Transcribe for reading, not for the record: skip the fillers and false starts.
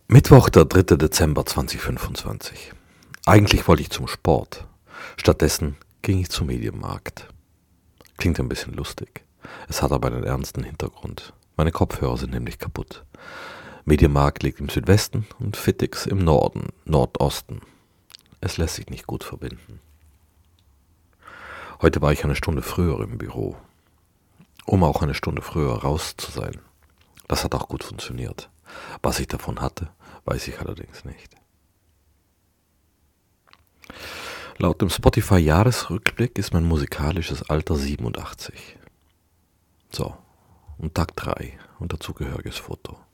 Mittwoch, der 3. Dezember 2025. Eigentlich wollte ich zum Sport. Stattdessen ging ich zum Mediamarkt. Klingt ein bisschen lustig. Es hat aber einen ernsten Hintergrund. Meine Kopfhörer sind nämlich kaputt. Mediamarkt liegt im Südwesten und Fittix im Norden, Nordosten. Es lässt sich nicht gut verbinden. Heute war ich eine Stunde früher im Büro, um auch eine Stunde früher raus zu sein. Das hat auch gut funktioniert. Was ich davon hatte, weiß ich allerdings nicht. Laut dem Spotify-Jahresrückblick ist mein musikalisches Alter 87. So, und Tag 3 und dazugehöriges Foto.